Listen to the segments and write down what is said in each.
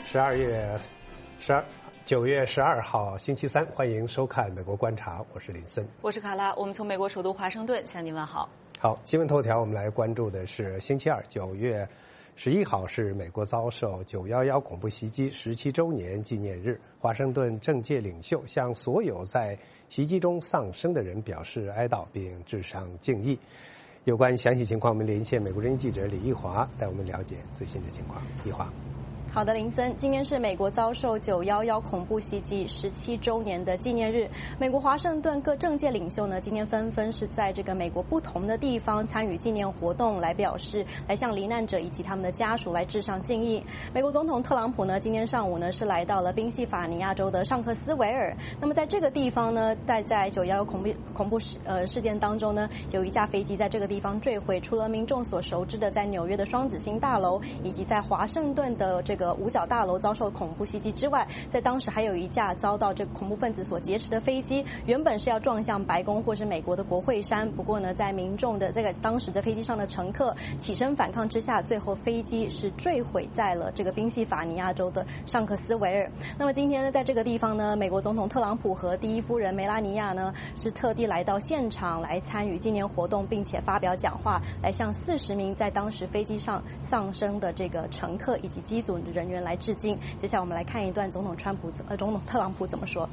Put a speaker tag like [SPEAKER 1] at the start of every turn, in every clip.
[SPEAKER 1] 9月12号星期三，欢迎收看《美国观察》，我是林森，
[SPEAKER 2] 我是卡拉，我们从美国首都华盛顿向您问好。
[SPEAKER 1] 好，新闻头条，我们来关注的是星期二9月11号是美国遭受911恐怖袭击17周年纪念日，华盛顿政界领袖向所有在袭击中丧生的人表示哀悼，并致上敬意。有关详细情况，我们连线美国之音记者李义华，带我们了解最新的情况。义华。
[SPEAKER 3] 好的，林森，今天是美国遭受911恐怖袭击17周年的纪念日。美国华盛顿各政界领袖呢，今天纷纷是在这个美国不同的地方参与纪念活动，来向罹难者以及他们的家属来致上敬意。美国总统特朗普呢，今天上午呢是来到了宾夕法尼亚州的尚克斯维尔。那么在这个地方呢，在911恐怖事件当中呢，有一架飞机在这个地方坠毁。除了民众所熟知的在纽约的双子星大楼，以及在华盛顿的这个五角大楼遭受恐怖袭击之外，在当时还有一架遭到这个恐怖分子所劫持的飞机，原本是要撞向白宫或是美国的国会山，不过呢，在民众的当时在飞机上的乘客起身反抗之下，最后飞机是坠毁在了这个宾夕法尼亚州的尚克斯维尔。那么今天呢，在这个地方呢，美国总统特朗普和第一夫人梅拉尼亚呢是特地来到现场来参与纪念活动，并且发表讲话，来向40名在当时飞机上丧生的这个乘客以及机组人员来致敬。接下来我们来看一段总统特朗普怎么说。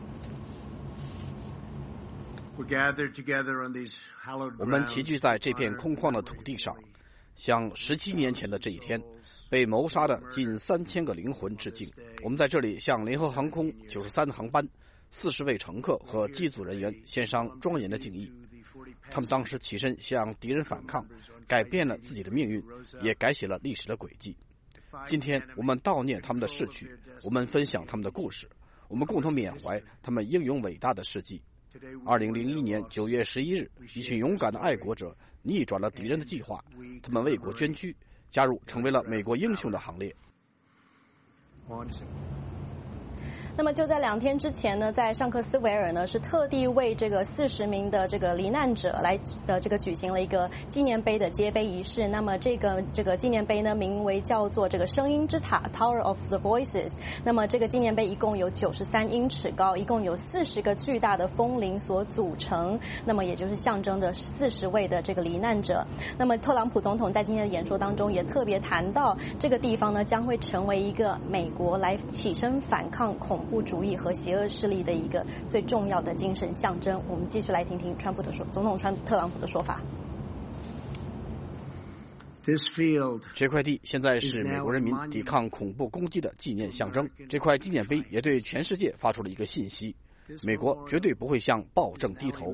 [SPEAKER 4] 我们齐聚在这片空旷的土地上，向17年前的这一天被谋杀的近3000个灵魂致敬。我们在这里向联合航空93航班40位乘客和机组人员献上庄严的敬意。他们当时起身向敌人反抗，改变了自己的命运，也改写了历史的轨迹。今天我们悼念他们的逝去，我们分享他们的故事，我们共同缅怀他们英勇伟大的事迹。2001年9月11日，一群勇敢的爱国者逆转了敌人的计划，他们为国捐躯，成为了美国英雄的行列。
[SPEAKER 3] 那么就在2天之前呢，在尚克斯维尔呢是特地为这个40名的这个罹难者举行了一个纪念碑的揭碑仪式。那么这个纪念碑呢，名为叫做这个声音之塔 Tower of the Voices。那么这个纪念碑一共有93英尺高，一共有40个巨大的风铃所组成。那么也就是象征着40位的这个罹难者。那么特朗普总统在今天的演说当中也特别谈到，这个地方呢将会成为一个美国来起身反抗恐怖主义和邪恶势力的一个最重要的精神象征。我们继续来听听总统特朗普的说法。
[SPEAKER 4] 这块地现在是美国人民抵抗恐怖攻击的纪念象征。这块纪念碑也对全世界发出了一个信息：美国绝对不会向暴政低头。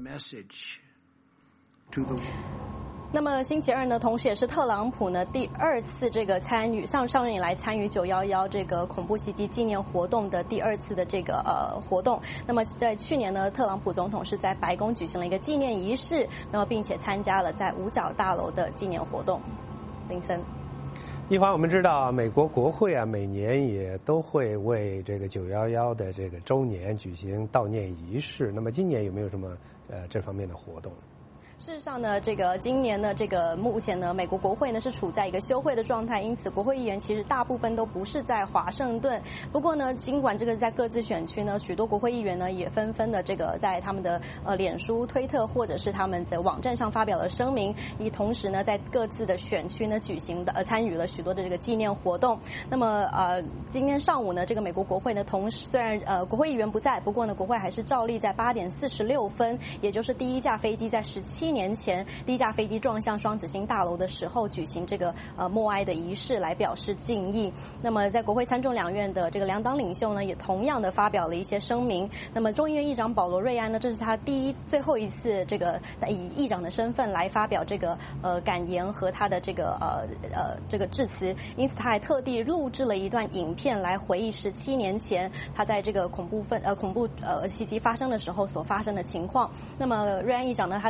[SPEAKER 3] 那么星期二呢，同时也是特朗普呢第2次这个上任以来参与911这个恐怖袭击纪念活动的第2次的这个活动。那么在去年呢，特朗普总统是在白宫举行了一个纪念仪式，那么并且参加了在五角大楼的纪念活动。林森。
[SPEAKER 1] 一方我们知道，美国国会啊，每年也都会为这个911的这个周年举行悼念仪式。那么今年有没有什么这方面的活动？
[SPEAKER 3] 事实上呢，今年呢，目前呢，美国国会呢是处在一个休会的状态，因此国会议员其实大部分都不是在华盛顿。不过呢，尽管在各自选区呢，许多国会议员呢也纷纷的在他们的脸书、推特或者是他们在网站上发表了声明，以同时呢在各自的选区呢参与了许多的这个纪念活动。那么今天上午呢，这个美国国会呢虽然国会议员不在，不过呢国会还是照例在8点46分，也就是第一架飞机在17年前第一架飞机撞向双子星大楼的时候举行这个默哀的仪式来表示敬意。那么在国会参众两院的这个2党领袖呢，也同样的发表了一些声明。那么众议院议长保罗·瑞安呢，这是他最后一次以议长的身份来发表这个感言和他的这个致辞，因此他还特地录制了一段影片来回忆17年前他在这个恐怖袭击发生的时候所发生的情况。那么瑞安议长呢，他在他的影片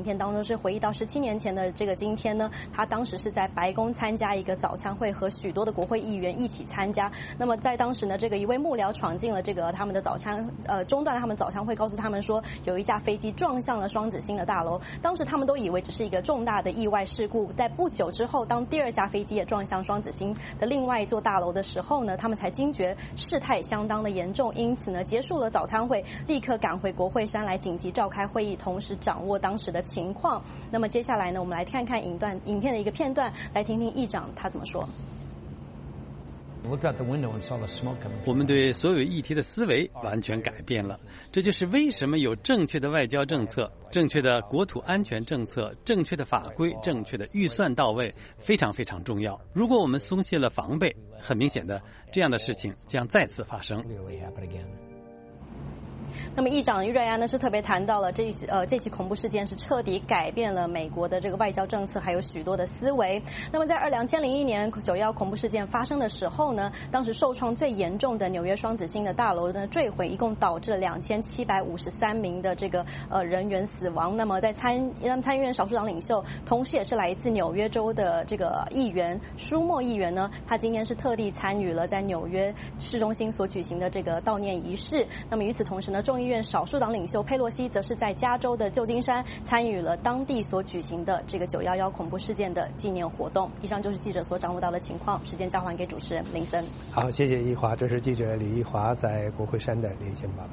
[SPEAKER 3] 片当中是回忆到17年前的这个今天呢，他当时是在白宫参加一个早餐会，和许多的国会议员一起参加。那么在当时呢，这个一位幕僚闯进了这个他们的中断了他们早餐会，告诉他们说有一架飞机撞向了双子星的大楼。当时他们都以为只是一个重大的意外事故，在不久之后，当第二架飞机也撞向双子星的另外一座大楼的时候呢，他们才惊觉事态相当的严重，因此呢，结束了早餐会，立刻赶回国会山来紧急召开会议，同时掌握当时的情况。那么接下来呢，我们来看看影片的一个片段，来听听议长他怎么说。
[SPEAKER 5] 我们对所有议题的思维完全改变了，这就是为什么有正确的外交政策、正确的国土安全政策、正确的法规、正确的预算到位非常非常重要。如果我们松懈了防备，很明显的，这样的事情将再次发生。
[SPEAKER 3] 那么议长瑞安呢是特别谈到了这起恐怖事件是彻底改变了美国的这个外交政策，还有许多的思维。那么在2001年9/11恐怖事件发生的时候呢，当时受创最严重的纽约双子星的大楼呢坠毁，一共导致了2753名的这个人员死亡。那么在参议院少数党领袖，同时也是来自纽约州的这个议员舒默议员呢，他今天是特地参与了在纽约市中心所举行的这个悼念仪式。那么与此同时呢，众议院少数党领袖佩洛西则是在加州的旧金山参与了当地所举行的这个9/11恐怖事件的纪念活动。以上就是记者所掌握到的情况，时间交还给主持人林森。
[SPEAKER 1] 好，谢谢易华，这是记者李易华在国会山的连线报道。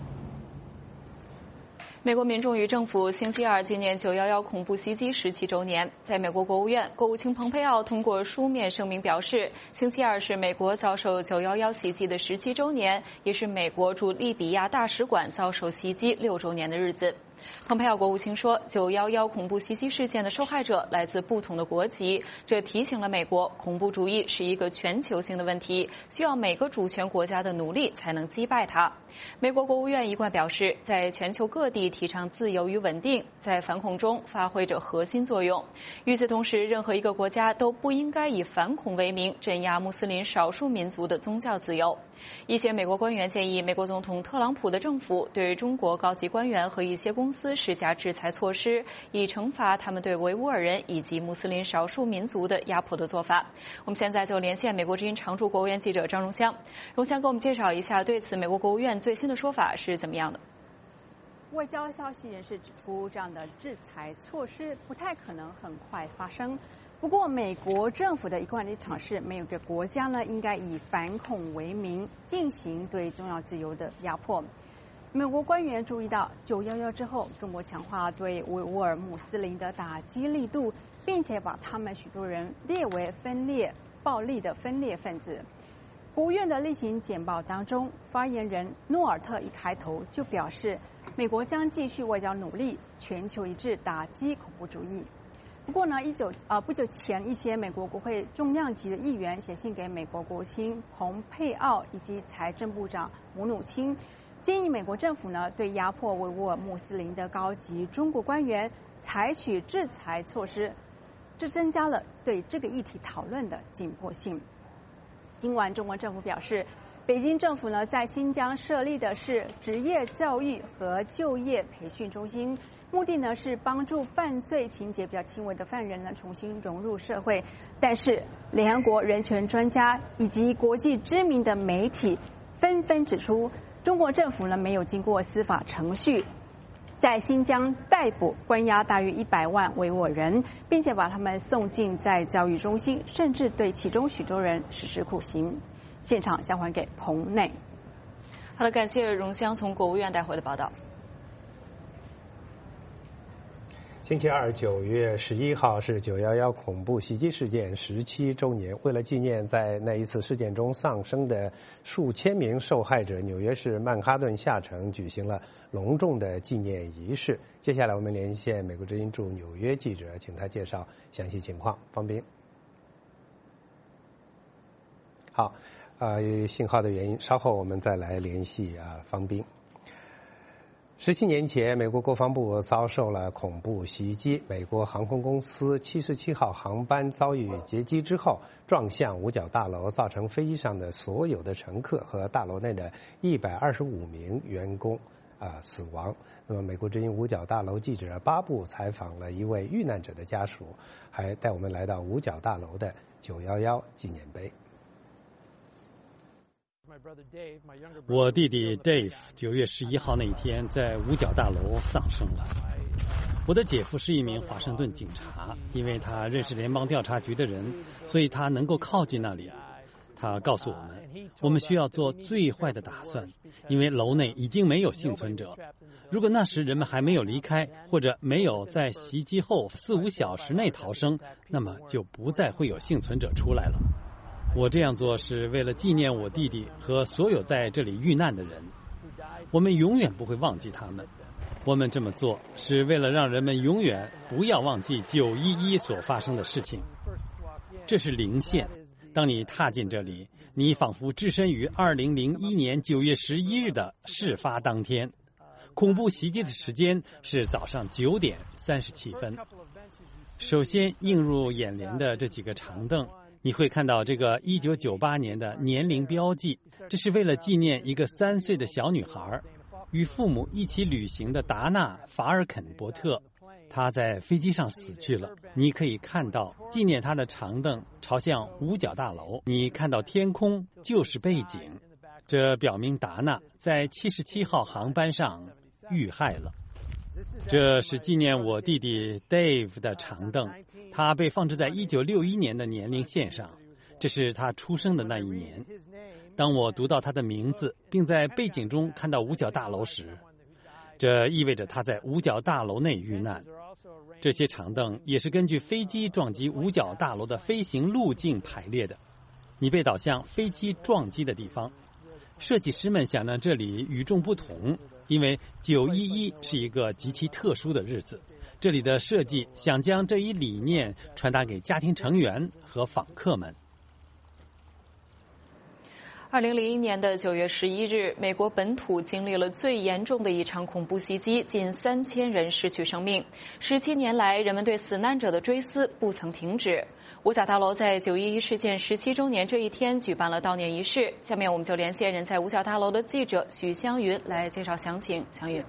[SPEAKER 2] 美国民众与政府星期二纪念9/11恐怖袭击17周年。在美国国务院，国务卿蓬佩奥通过书面声明表示，星期二是美国遭受9/11袭击的17周年，也是美国驻利比亚大使馆遭受袭击6周年的日子。蓬佩奥国务卿说，9/11恐怖袭击事件的受害者来自不同的国籍，这提醒了美国，恐怖主义是一个全球性的问题，需要每个主权国家的努力才能击败它。美国国务院一贯表示，在全球各地提倡自由与稳定，在反恐中发挥着核心作用。与此同时，任何一个国家都不应该以反恐为名镇压穆斯林少数民族的宗教自由。一些美国官员建议美国总统特朗普的政府对中国高级官员和一些公司施加制裁措施，以惩罚他们对维吾尔人以及穆斯林少数民族的压迫的做法。我们现在就连线美国之音常驻国务院记者张荣香。荣香给我们介绍一下对此美国国务院最新的说法是怎么样的？
[SPEAKER 6] 外交消息人士指出，这样的制裁措施不太可能很快发生。不过，美国政府的一贯立场是，没有一个国家呢应该以反恐为名进行对宗教自由的压迫。美国官员注意到，9/11之后，中国强化对维吾尔穆斯林的打击力度，并且把他们许多人列为暴力的分裂分子。国务院的例行简报当中，发言人诺尔特一开头就表示，美国将继续外交努力，全球一致打击恐怖主义。不过呢，不久前，一些美国国会重量级的议员写信给美国国务卿蓬佩奥以及财政部长姆努钦，建议美国政府呢对压迫维吾尔穆斯林的高级中国官员采取制裁措施，这增加了对这个议题讨论的紧迫性。今晚，中国政府表示，北京政府呢在新疆设立的是职业教育和就业培训中心，目的呢是帮助犯罪情节比较轻微的犯人呢重新融入社会。但是，联合国人权专家以及国际知名的媒体纷纷指出，中国政府呢没有经过司法程序，在新疆逮捕关押大约100万维吾尔人，并且把他们送进在教育中心，甚至对其中许多人实施酷刑。现场交还给棚内。
[SPEAKER 2] 好的，感谢荣香从国务院带回的报道。
[SPEAKER 1] 星期二9月11号是9/11恐怖袭击事件17周年。为了纪念在那一次事件中丧生的数千名受害者，纽约市曼哈顿下城举行了隆重的纪念仪式。接下来我们连线美国之音驻纽约记者，请他介绍详细情况。方斌。好，由于信号的原因，稍后我们再来联系方斌。17年前，美国国防部遭受了恐怖袭击，美国航空公司77号航班遭遇劫机之后，撞向五角大楼，造成飞机上的所有的乘客和大楼内的125名员工死亡。那么，美国之音五角大楼记者巴布采访了一位遇难者的家属，还带我们来到五角大楼的911纪念碑。
[SPEAKER 5] 我弟弟 Dave 9月11号那一天在五角大楼丧生了。我的姐夫是一名华盛顿警察，因为他认识联邦调查局的人，所以他能够靠近那里。他告诉我们，我们需要做最坏的打算，因为楼内已经没有幸存者。如果那时人们还没有离开，或者没有在袭击后4-5小时内逃生，那么就不再会有幸存者出来了。我这样做是为了纪念我弟弟和所有在这里遇难的人，我们永远不会忘记他们。我们这么做是为了让人们永远不要忘记911所发生的事情。这是零线，当你踏进这里，你仿佛置身于2001年9月11日的事发当天。恐怖袭击的时间是早上9点37分。首先映入眼帘的这几个长凳，你会看到这个1998年的年龄标记，这是为了纪念一个3岁的小女孩，与父母一起旅行的达纳·法尔肯伯特。她在飞机上死去了。你可以看到纪念她的长凳朝向五角大楼，你看到天空就是背景，这表明达纳在77号航班上遇害了。这是纪念我弟弟 Dave 的长凳，他被放置在1961年的年龄线上，这是他出生的那一年。当我读到他的名字，并在背景中看到五角大楼时，这意味着他在五角大楼内遇难。这些长凳也是根据飞机撞击五角大楼的飞行路径排列的。你被导向飞机撞击的地方。设计师们想让这里与众不同，因为911是一个极其特殊的日子。这里的设计想将这一理念传达给家庭成员和访客们。
[SPEAKER 2] 2001年的9月11日，美国本土经历了最严重的一场恐怖袭击，近3000人失去生命。17年来，人们对死难者的追思不曾停止。五角大楼在911事件17周年这一天举办了悼念仪式。下面我们就连线人在五角大楼的记者许湘云来介绍详情。湘云。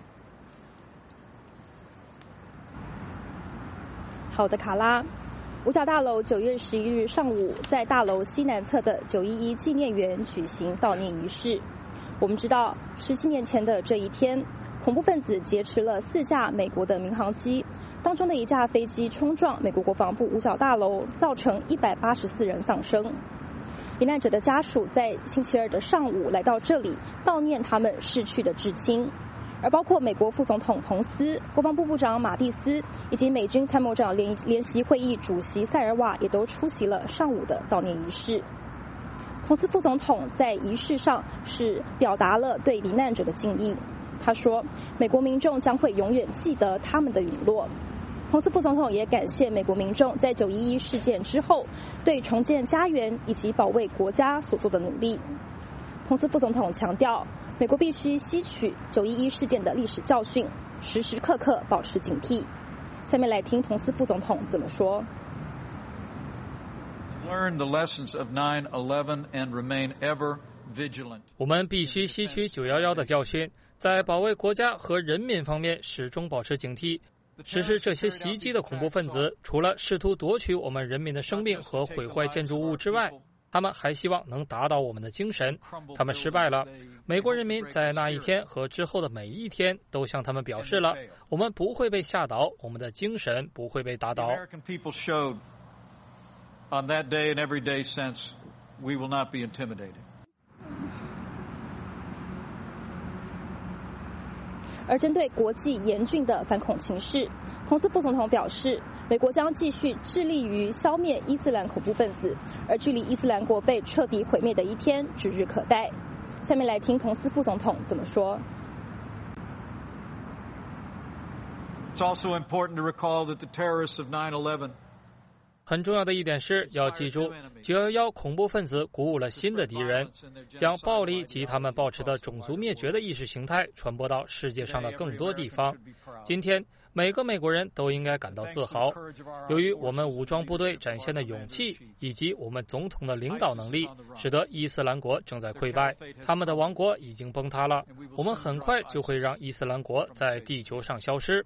[SPEAKER 7] 好的，卡拉。五角大楼9月11日上午在大楼西南侧的911纪念园举行悼念仪式。我们知道，17年前的这一天，恐怖分子劫持了4架美国的民航机，当中的一架飞机冲撞美国国防部五角大楼，造成184人丧生。罹难者的家属在星期二的上午来到这里悼念他们逝去的至亲。而包括美国副总统彭斯、国防部部长马蒂斯以及美军参谋长联席会议主席塞尔瓦也都出席了上午的悼念仪式。彭斯副总统在仪式上是表达了对罹难者的敬意。他说，美国民众将会永远记得他们的陨落。彭斯副总统也感谢美国民众在911事件之后对重建家园以及保卫国家所做的努力。彭斯副总统强调，美国必须吸取911事件的历史教训，时时刻刻保持警惕。下面来听彭斯副总统怎么说。
[SPEAKER 8] 我们必须吸取911的教训，在保卫国家和人民方面始终保持警惕。实施这些袭击的恐怖分子，除了试图夺取我们人民的生命和毁坏建筑物之外，他们还希望能打倒我们的精神。他们失败了。美国人民在那一天和之后的每一天都向他们表示了，我们不会被吓倒，我们的精神不会被打倒。
[SPEAKER 9] On that day and every day since, we will not be intimidated.
[SPEAKER 7] 而针对国际严峻的反恐情势，彭斯副总统表示，美国将继续致力于消灭伊斯兰恐怖分子，而距离伊斯兰国被彻底毁灭的一天指日可待。下面来听彭斯副总统怎么说。
[SPEAKER 9] It's also important to recall that the terrorists of 9/11
[SPEAKER 8] 很重要的一点是要记住，911恐怖分子鼓舞了新的敌人，将暴力及他们抱持的种族灭绝的意识形态传播到世界上的更多地方。今天，每个美国人都应该感到自豪。由于我们武装部队展现的勇气以及我们总统的领导能力，使得伊斯兰国正在溃败，他们的王国已经崩塌了。我们很快就会让伊斯兰国在地球上消失。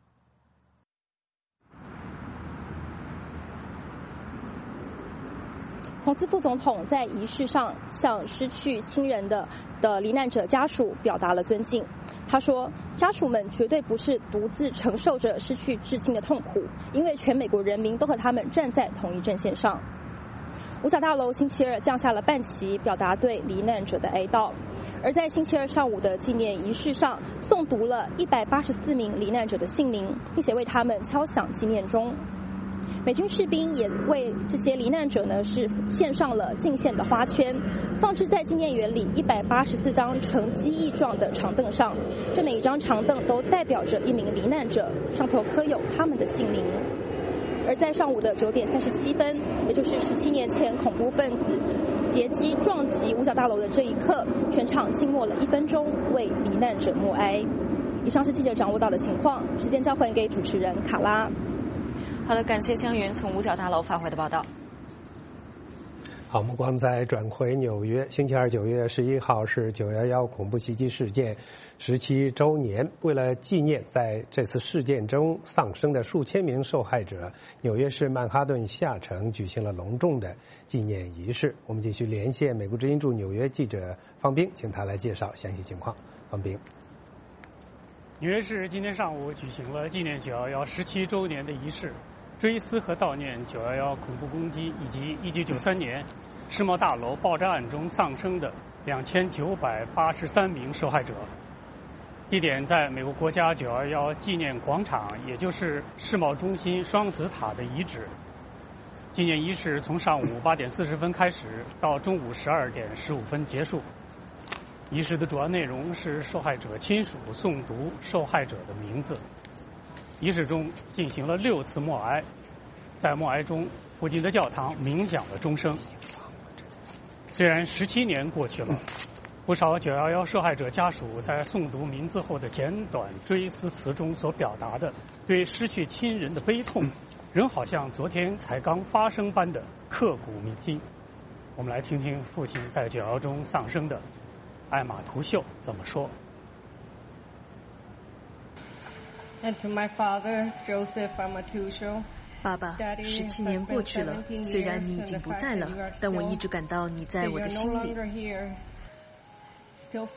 [SPEAKER 7] 彭斯副总统在仪式上向失去亲人的罹难者家属表达了尊敬。他说，家属们绝对不是独自承受着失去至亲的痛苦，因为全美国人民都和他们站在同一阵线上。五角大楼星期二降下了半旗，表达对罹难者的哀悼。而在星期二上午的纪念仪式上，诵读了184名罹难者的姓名，并且为他们敲响纪念钟。美军士兵也为这些罹难者呢是献上了敬献的花圈，放置在纪念园里184张呈机翼状的长凳上，这每一张长凳都代表着一名罹难者，上头刻有他们的姓名。而在上午的9点37分，也就是17年前恐怖分子劫机撞击五角大楼的这一刻，全场静默了1分钟，为罹难者默哀。以上是记者掌握到的情况，时间交还给主持人卡拉。
[SPEAKER 2] 好的，感谢湘云从五角大楼发回的报道。
[SPEAKER 1] 好，目光再转回纽约，星期二9月11号是911恐怖袭击事件17周年。为了纪念在这次事件中丧生的数千名受害者，纽约市曼哈顿下城举行了隆重的纪念仪式。我们继续连线美国之音驻纽约记者方冰，请他来介绍详细情况。方冰。
[SPEAKER 10] 纽约市今天上午举行了纪念911 17周年的仪式，追思和悼念911恐怖攻击以及1993年世贸大楼爆炸案中丧生的2983名受害者。地点在美国国家911纪念广场，也就是世贸中心双子塔的遗址。纪念仪式从上午8点40分开始，到中午12点15分结束。仪式的主要内容是受害者亲属诵读受害者的名字。仪式中进行了6次默哀，在默哀中，附近的教堂鸣响了钟声。虽然17年过去了，不少911受害者家属在诵读名字后的简短追思词中所表达的对失去亲人的悲痛，仍好像昨天才刚发生般的刻骨铭心。我们来听听父亲在911中丧生的艾玛图秀怎么说。
[SPEAKER 11] And to my father, Joseph Amatusho.
[SPEAKER 12] 爸爸，17年过去了，虽然你已经不在了，但我一直感到你在我的心里。
[SPEAKER 11] Still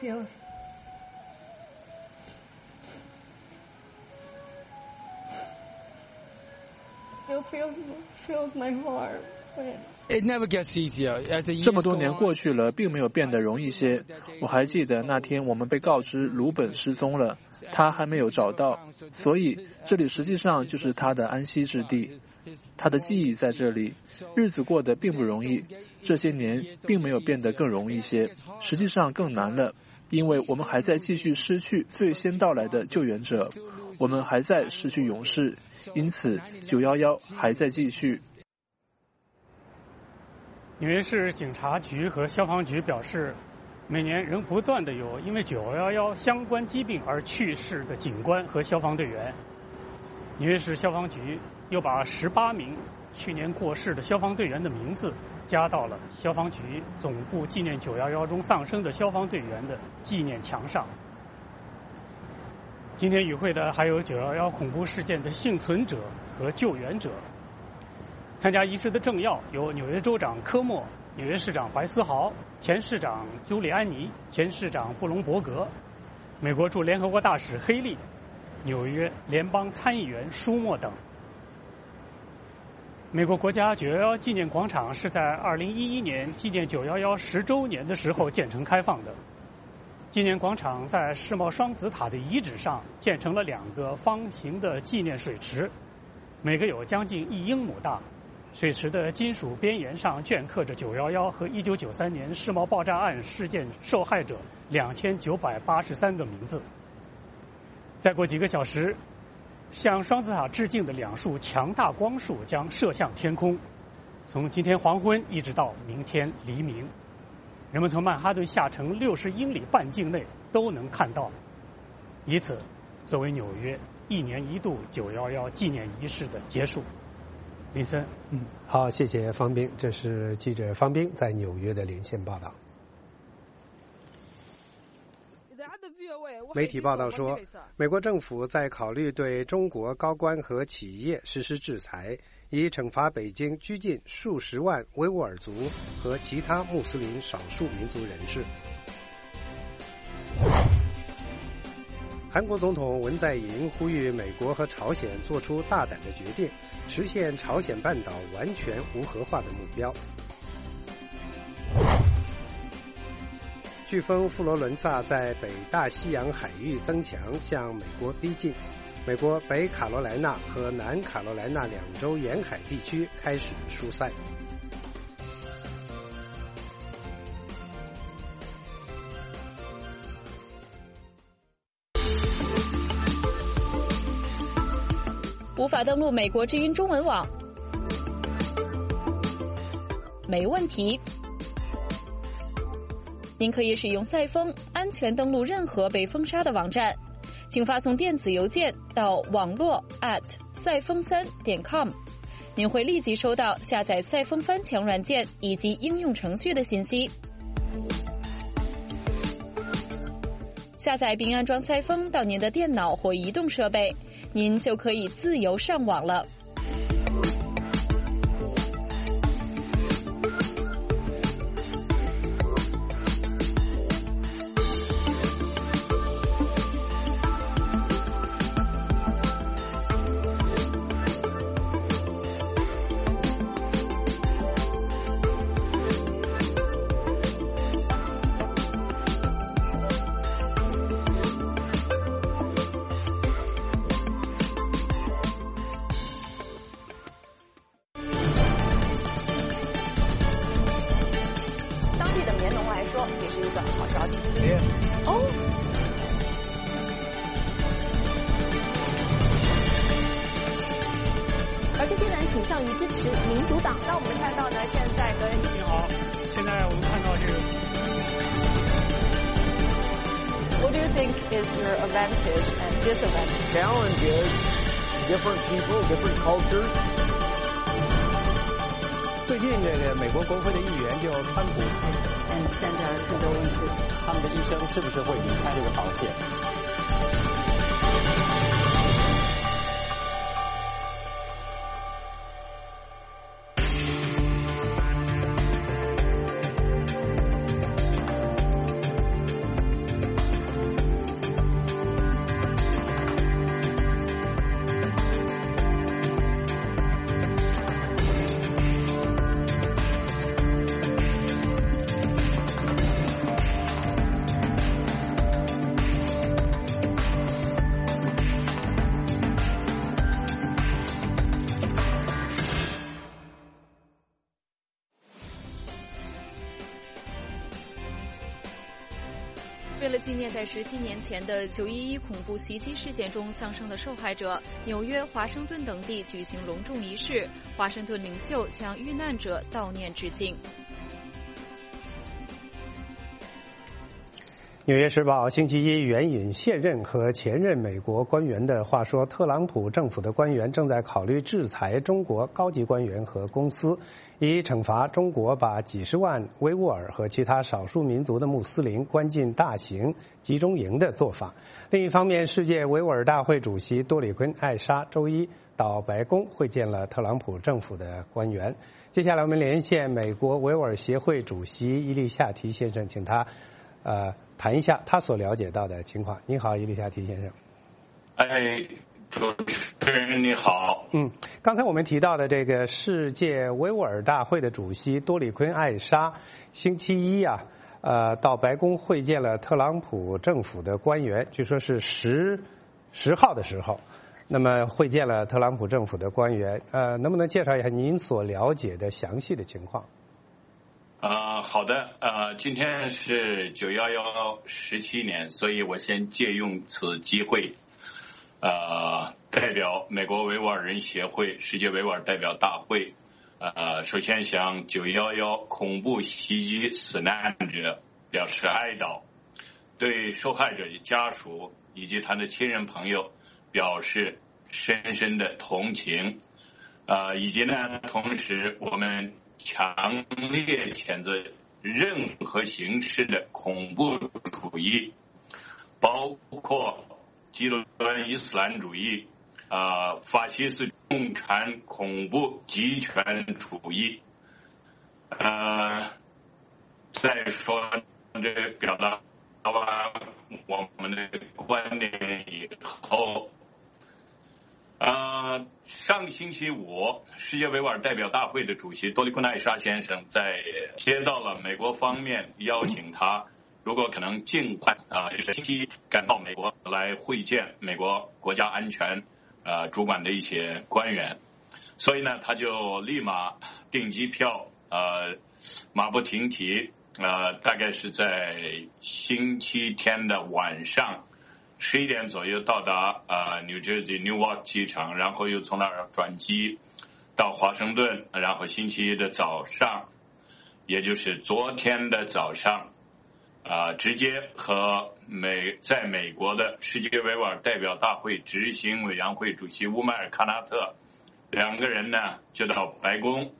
[SPEAKER 11] feels my heart.
[SPEAKER 13] It 这么多年过去了，并没有变得容易些。我还记得那天我们被告知鲁本失踪了，他还没有找到，所以这里实际上就是他的安息之地。他的记忆在这里，日子过得并不容易。这些年并没有变得更容易些，实际上更难了，因为我们还在继续失去最先到来的救援者，我们还在失去勇士，因此911还在继续。
[SPEAKER 10] 纽约市警察局和消防局表示，每年仍不断的有因为911相关疾病而去世的警官和消防队员。纽约市消防局又把18名去年过世的消防队员的名字加到了消防局总部纪念911中丧生的消防队员的纪念墙上。今天与会的还有911恐怖事件的幸存者和救援者。参加仪式的政要有纽约州长科莫、纽约市长怀斯豪、前市长朱利安尼、前市长布隆伯格、美国驻联合国大使黑利、纽约联邦参议员舒默等。美国国家911纪念广场是在2011年纪念911 10周年的时候建成开放的。纪念广场在世贸双子塔的遗址上建成了2个方形的纪念水池，每个有将近1英亩大。水池的金属边沿上镌刻着911和1993年世贸爆炸案事件受害者2983个名字。再过几个小时向双子塔致敬的2束强大光束将射向天空，从今天黄昏一直到明天黎明，人们从曼哈顿下城60英里半径内都能看到，以此作为纽约1年1度911纪念仪式的结束。林森，
[SPEAKER 1] 好，谢谢方斌，这是记者方斌在纽约的连线报道。媒体报道说，美国政府在考虑对中国高官和企业实施制裁，以惩罚北京拘禁数十万维吾尔族和其他穆斯林少数民族人士。韩国总统文在寅呼吁美国和朝鲜做出大胆的决定，实现朝鲜半岛完全无核化的目标。飓风佛罗伦萨在北大西洋海域增强，向美国逼近。美国北卡罗来纳和南卡罗来纳2州沿海地区开始疏散。
[SPEAKER 2] 无法登录美国之音中文网，没问题。您可以使用赛风安全登录任何被封杀的网站，请发送电子邮件到网络赛风3.com， 您会立即收到下载赛风翻墙软件以及应用程序的信息。下载并安装赛风到您的电脑或移动设备，您就可以自由上网了。
[SPEAKER 1] 最近这个美国国会的议员就川普，
[SPEAKER 14] 现在很多问题，他们的一生是不是会离开这个防线？
[SPEAKER 2] 为了纪念在17年前的911恐怖袭击事件中丧生的受害者，纽约、华盛顿等地举行隆重仪式，华盛顿领袖向遇难者悼念致敬。
[SPEAKER 1] 纽约时报星期一援引现任和前任美国官员的话说，特朗普政府的官员正在考虑制裁中国高级官员和公司，以惩罚中国把几十万维吾尔和其他少数民族的穆斯林关进大型集中营的做法。另一方面，世界维吾尔大会主席多里坤·艾莎周一到白宫会见了特朗普政府的官员。接下来我们连线美国维吾尔协会主席伊利夏提先生，请他谈一下他所了解到的情况。你好，伊利夏提先生。
[SPEAKER 15] 主持人你好。
[SPEAKER 1] 刚才我们提到的这个世界维吾尔大会的主席多里坤·艾莎，星期一到白宫会见了特朗普政府的官员，据说是10号的时候，那么会见了特朗普政府的官员。能不能介绍一下您所了解的详细的情况？
[SPEAKER 15] 好的，今天是911 17年，所以我先借用此机会， 代表美国维吾尔人协会世界维吾尔代表大会，首先向911恐怖袭击死难者表示哀悼，对受害者的家属以及他的亲人朋友表示深深的同情，以及呢，同时我们强烈谴责任何形式的恐怖主义，包括极端伊斯兰主义、法西斯共产恐怖极权主义。再说这表达完我们的观点以后，上个星期五，世界维吾尔代表大会的主席多利库奈沙先生在接到了美国方面邀请他，如果可能尽快就是星期赶到美国来会见美国国家安全主管的一些官员，所以呢，他就立马订机票，马不停蹄，大概是在星期天的晚上11点左右到达New Jersey Newark 机场，然后又从那儿转机到华盛顿，然后星期一的早上，也就是昨天的早上，直接和在美国的世界维吾尔代表大会执行委员会主席乌迈尔·卡纳特两个人呢就到白宫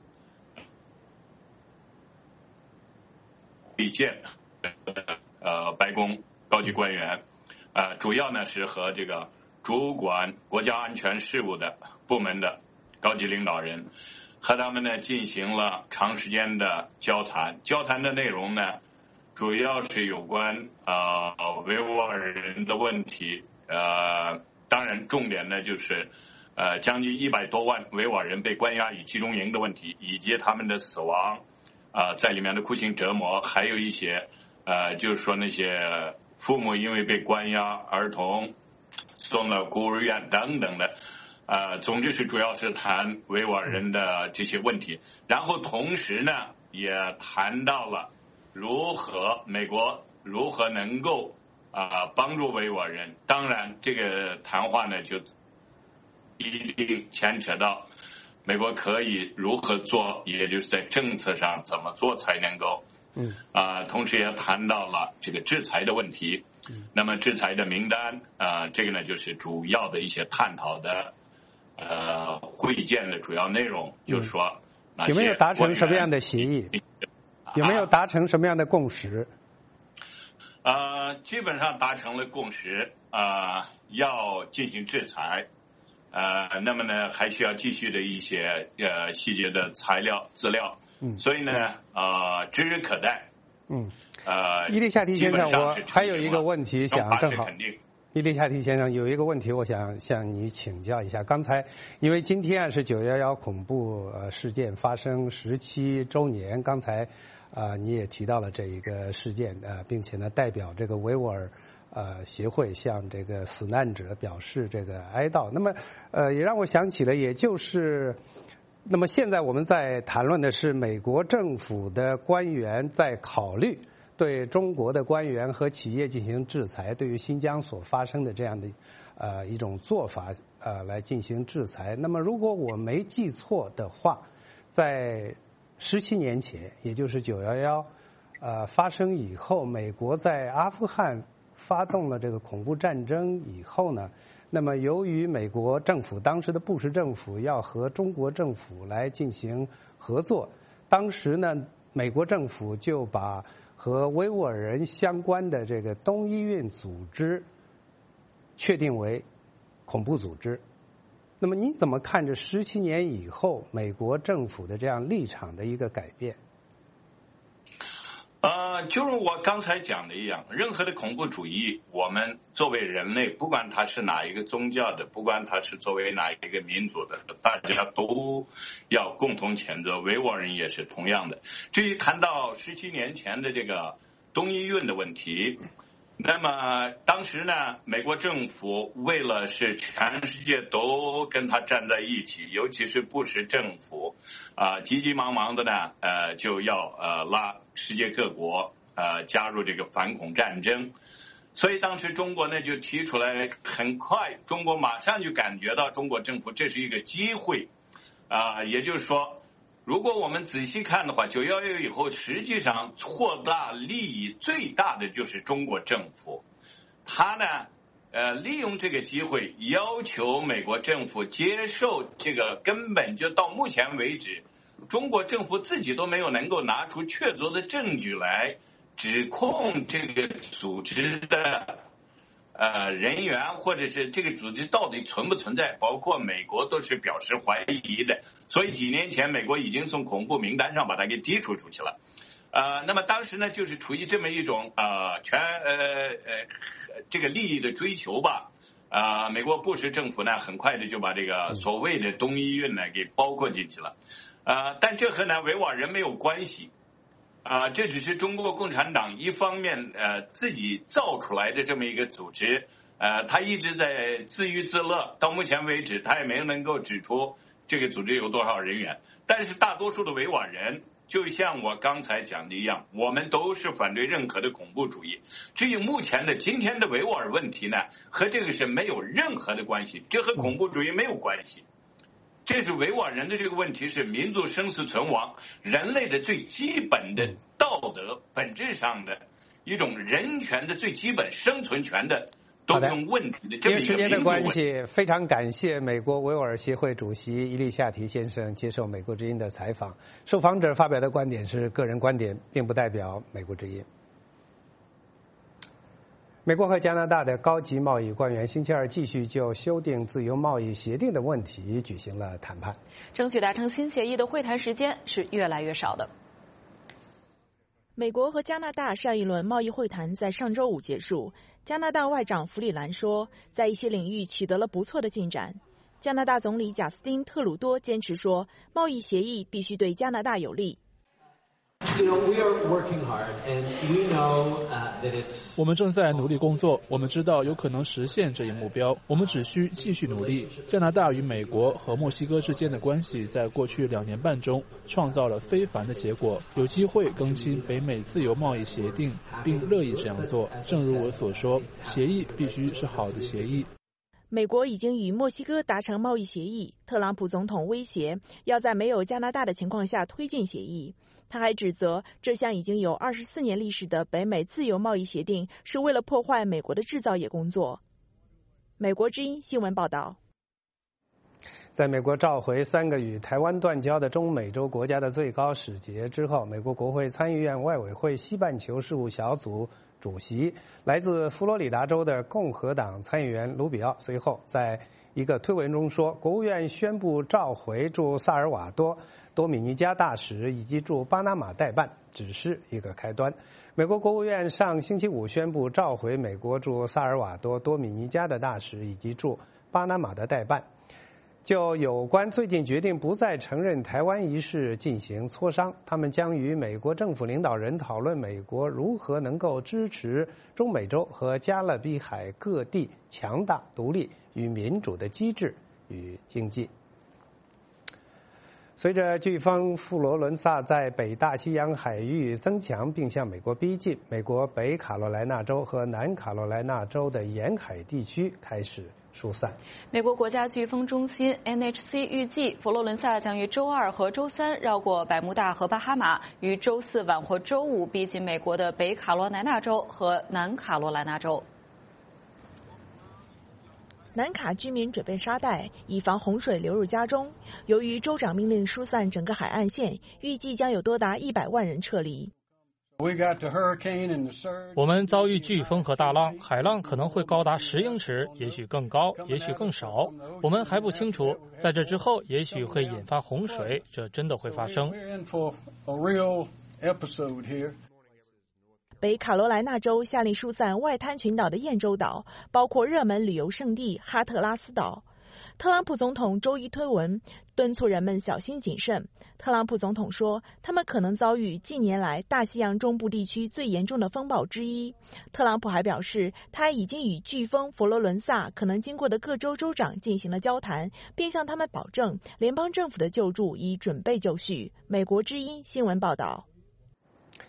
[SPEAKER 15] 会见白宫高级官员，主要呢是和这个主管国家安全事务的部门的高级领导人，和他们呢进行了长时间的交谈。交谈的内容呢，主要是有关维吾尔人的问题，当然重点呢就是将近100多万维吾尔人被关押于集中营的问题，以及他们的死亡，在里面的酷刑折磨，还有一些就是说那些父母因为被关押，儿童送到孤儿院等等的，总之是主要是谈维吾尔人的这些问题。然后同时呢，也谈到了美国如何能够帮助维吾尔人。当然，这个谈话呢就一定牵扯到美国可以如何做，也就是在政策上怎么做才能够。同时也谈到了这个制裁的问题。那么制裁的名单，这个呢就是主要的一些探讨的会见的主要内容，就是说
[SPEAKER 1] 有没有达成什么样的协议，有没有达成什么样的共识？
[SPEAKER 15] 基本上达成了共识，要进行制裁，那么呢还需要继续的一些细节的材料资料。所以呢，指日可待。
[SPEAKER 1] 伊利夏提先生，我还有一个问题想正好，伊利夏提先生有一个问题，我想向你请教一下。刚才因为今天是911恐怖事件发生17周年，刚才你也提到了这一个事件，并且呢代表这个维吾尔协会向这个死难者表示这个哀悼。那么也让我想起了，也就是那么现在我们在谈论的是美国政府的官员在考虑对中国的官员和企业进行制裁，对于新疆所发生的这样的一种做法来进行制裁。那么如果我没记错的话，在17年前，也就是911发生以后，美国在阿富汗发动了这个恐怖战争以后呢，那么由于美国政府当时的布什政府要和中国政府来进行合作，当时呢美国政府就把和维吾尔人相关的这个东伊运组织确定为恐怖组织。那么你怎么看这17年以后美国政府的这样立场的一个改变？
[SPEAKER 15] 就是我刚才讲的一样，任何的恐怖主义，我们作为人类，不管他是哪一个宗教的，不管他是作为哪一个民族的，大家都要共同谴责，维吾尔人也是同样的。至于谈到17年前的这个东伊运的问题，那么当时呢，美国政府为了是全世界都跟他站在一起，尤其是布什政府急急忙忙的呢就要拉世界各国加入这个反恐战争， 所以当时中国呢就提出来，很快中国马上就感觉到中国政府这是一个机会，也就是说，如果我们仔细看的话，911以后，实际上获大利益最大的就是中国政府，他呢利用这个机会要求美国政府接受这个根本就到目前为止，中国政府自己都没有能够拿出确凿的证据来指控这个组织的人员，或者是这个组织到底存不存在，包括美国都是表示怀疑的。所以几年前美国已经从恐怖名单上把它给剔除出去了。那么当时呢就是处于这么一种这个利益的追求吧。美国布什政府呢很快的就把这个所谓的东伊运呢给包括进去了。但这和维吾尔人没有关系。这只是中国共产党一方面自己造出来的这么一个组织，他一直在自娱自乐，到目前为止他也没有能够指出这个组织有多少人员。但是大多数的维吾尔人就像我刚才讲的一样，我们都是反对任何的恐怖主义。至于目前的今天的维吾尔问题呢，和这个是没有任何的关系，这和恐怖主义没有关系。这是维吾尔人的这个问题，是民族生死存亡，人类的最基本的道德本质上的一种人权的最基本生存权的都成问题的这么一个民族问题。因为时间的关系，
[SPEAKER 1] 非常感谢美国维吾尔协会主席伊利夏提先生接受美国之音的采访。受访者发表的观点是个人观点，并不代表美国之音。美国和加拿大的高级贸易官员星期二继续就修订自由贸易协定的问题举行了谈判。
[SPEAKER 2] 争取达成新协议的会谈时间是越来越少的。
[SPEAKER 16] 美国和加拿大上一轮贸易会谈在上周五结束。加拿大外长弗里兰说，在一些领域取得了不错的进展。加拿大总理贾斯汀·特鲁多坚持说，贸易协议必须对加拿大有利。
[SPEAKER 13] 我们正在努力工作，我们知道有可能实现这一目标，我们只需继续努力。加拿大与美国和墨西哥之间的关系在过去2年半中创造了非凡的结果，有机会更新北美自由贸易协定，并乐意这样做。正如我所说，协议必须是好的协议。
[SPEAKER 16] 美国已经与墨西哥达成贸易协议，特朗普总统威胁要在没有加拿大的情况下推进协议。他还指责这项已经有24年历史的北美自由贸易协定是为了破坏美国的制造业工作。美国之音新闻报道。
[SPEAKER 1] 在美国召回3个与台湾断交的中美洲国家的最高使节之后，美国国会参议院外委会西半球事务小组主席来自佛罗里达州的共和党参议员卢比奥随后在一个推文中说，国务院宣布召回驻萨尔瓦多、多米尼加大使以及驻巴拿马代办，只是一个开端。美国国务院上星期五宣布召回美国驻萨尔瓦多、多米尼加的大使以及驻巴拿马的代办，就有关最近决定不再承认台湾一事进行磋商。他们将与美国政府领导人讨论美国如何能够支持中美洲和加勒比海各地强大、独立与民主的机制与经济。随着飓风佛罗伦萨在北大西洋海域增强并向美国逼近，美国北卡罗来纳州和南卡罗来纳州的沿海地区开始疏散。
[SPEAKER 2] 美国国家飓风中心 NHC 预计，佛罗伦萨将于周2和周3绕过百慕大和巴哈马，于周4晚或周5逼近美国的北卡罗来纳州和南卡罗来纳州。
[SPEAKER 16] 南卡居民准备沙袋，以防洪水流入家中。由于州长命令疏散整个海岸线，预计将有多达100万人撤离。
[SPEAKER 8] 我们遭遇飓风和大浪，海浪可能会高达10英尺，也许更高，也许更少。我们还不清楚，在这之后也许会引发洪水，这真的会发生。
[SPEAKER 16] 北卡罗来纳州下令疏散外滩群岛的燕州岛，包括热门旅游胜地哈特拉斯岛。特朗普总统周一推文敦促人们小心谨慎。特朗普总统说，他们可能遭遇近年来大西洋中部地区最严重的风暴之一。特朗普还表示，他已经与飓风佛罗伦萨可能经过的各州州长进行了交谈，并向他们保证联邦政府的救助已准备就绪。美国之音新闻报道。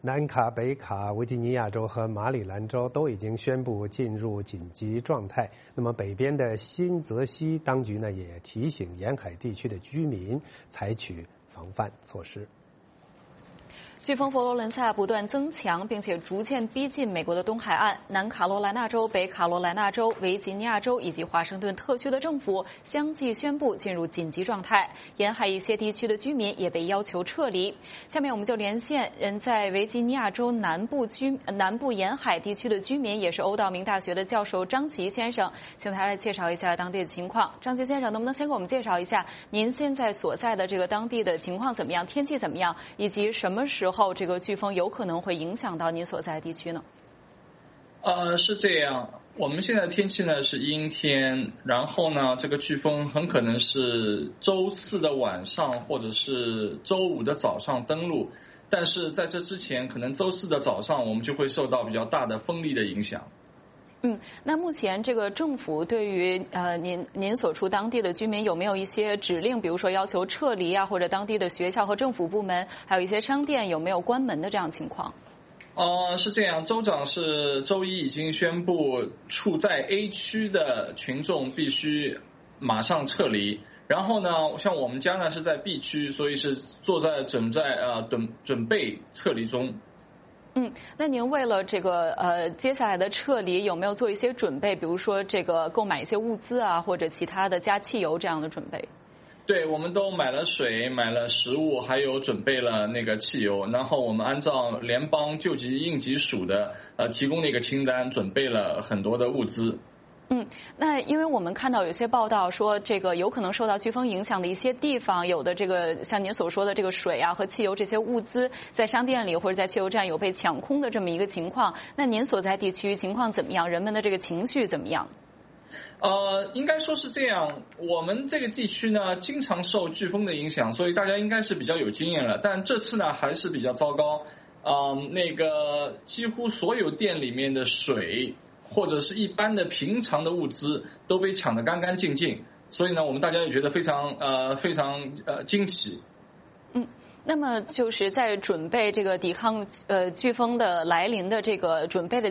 [SPEAKER 1] 南卡、北卡、维吉尼亚州和马里兰州都已经宣布进入紧急状态。那么北边的新泽西当局呢，也提醒沿海地区的居民采取防范措施。
[SPEAKER 2] 飓风佛罗伦萨不断增强，并且逐渐逼近美国的东海岸。南卡罗来纳州、北卡罗来纳州、维吉尼亚州以及华盛顿特区的政府相继宣布进入紧急状态，沿海一些地区的居民也被要求撤离。下面我们就连线在维吉尼亚州南部沿海地区的居民，也是欧道明大学的教授张琦先生，请他来介绍一下当地的情况。张琦先生，能不能先给我们介绍一下您现在所在的这个当地的情况怎么样，天气怎么样，以及什么时候这个飓风有可能会影响到您所在的地区呢？
[SPEAKER 17] 是这样，我们现在天气呢是阴天，然后呢这个飓风很可能是周4的晚上或者是周5的早上登陆，但是在这之前可能周4的早上我们就会受到比较大的风力的影响。
[SPEAKER 2] 那目前这个政府对于您所处当地的居民有没有一些指令，比如说要求撤离啊，或者当地的学校和政府部门还有一些商店有没有关门的这样情况？
[SPEAKER 17] 是这样，州长是周一已经宣布处在 A 区的群众必须马上撤离，然后呢像我们家呢是在 B 区，所以是准备撤离中。
[SPEAKER 2] 那您为了这个接下来的撤离有没有做一些准备，比如说这个购买一些物资啊，或者其他的加汽油这样的准备？
[SPEAKER 17] 对，我们都买了水，买了食物，还有准备了那个汽油，然后我们按照联邦救急应急署的提供的一个清单，准备了很多的物资。
[SPEAKER 2] 那因为我们看到有些报道说，这个有可能受到飓风影响的一些地方，有的这个像您所说的这个水啊和汽油这些物资，在商店里或者在汽油站有被抢空的这么一个情况。那您所在地区情况怎么样？人们的这个情绪怎么样？
[SPEAKER 17] 应该说是这样，我们这个地区呢经常受飓风的影响，所以大家应该是比较有经验了。但这次呢还是比较糟糕，那个几乎所有店里面的水或者是一般的平常的物资都被抢得干干净净，所以呢我们大家也觉得非常惊奇。
[SPEAKER 2] 那么就是在准备这个抵抗飓风的来临的这个准备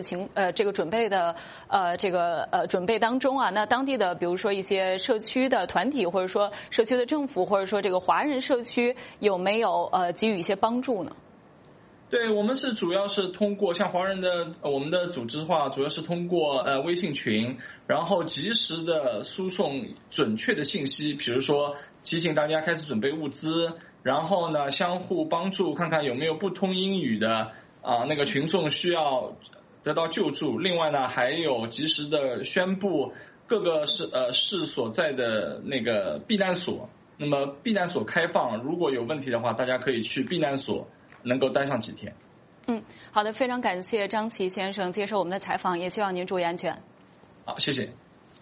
[SPEAKER 2] 当中啊，那当地的比如说一些社区的团体，或者说社区的政府，或者说这个华人社区有没有给予一些帮助呢？
[SPEAKER 17] 对，我们是主要是通过像华人的我们的组织的话，主要是通过微信群，然后及时的输送准确的信息，比如说提醒大家开始准备物资，然后呢相互帮助，看看有没有不通英语的那个群众需要得到救助。另外呢还有及时的宣布各个市所在的那个避难所，那么避难所开放，如果有问题的话，大家可以去避难所能够待上几天。
[SPEAKER 2] 好的，非常感谢张琦先生接受我们的采访，也希望您注意安全。
[SPEAKER 17] 好，谢谢。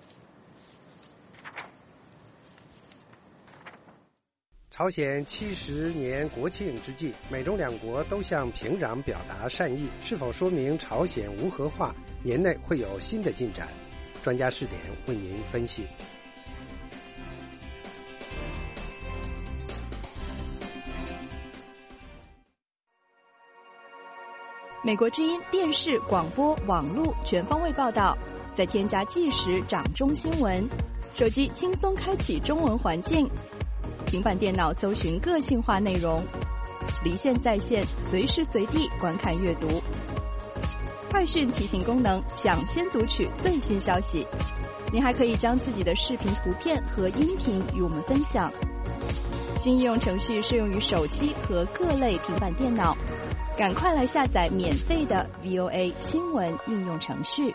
[SPEAKER 1] 朝鲜70年国庆之际，美中两国都向平壤表达善意，是否说明朝鲜无核化年内会有新的进展？专家视点为您分析。
[SPEAKER 18] 美国之音电视、广播、网络全方位报道，再添加即时掌中新闻，手机轻松开启中文环境，平板电脑搜寻个性化内容，离线在线，随时随地观看阅读。快讯提醒功能，抢先读取最新消息。您还可以将自己的视频、图片和音频与我们分享。新应用程序适用于手机和各类平板电脑。赶快来下载免费的 VOA 新闻应用程序。